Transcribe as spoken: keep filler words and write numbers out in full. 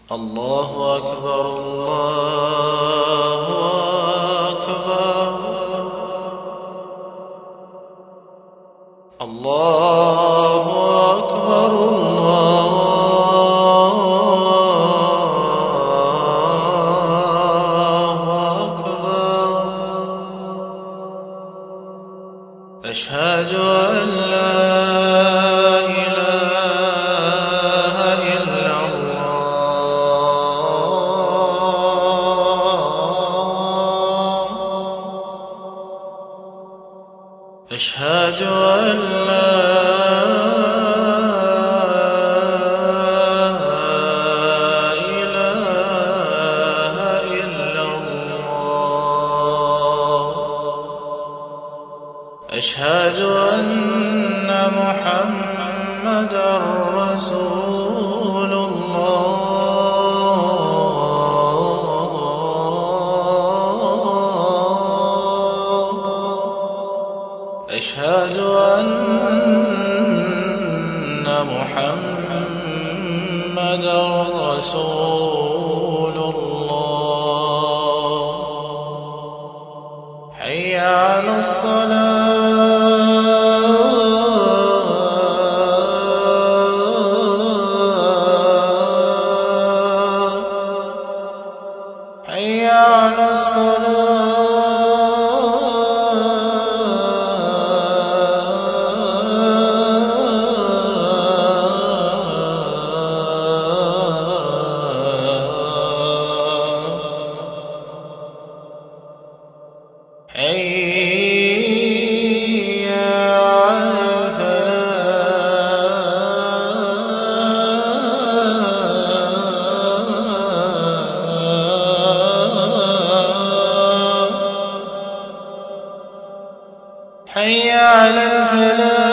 الله أكبر الله أكبر الله أكبر الله أكبر. أشهد أن لا إله إلا الله. أشهد أن لا إله إلا الله. أشهد أن محمدًا رسول الله. أشهد أن محمدًا رسول الله. حي على الصلاة حي على الصلاة. حي على الفلاح حي على الفلاح.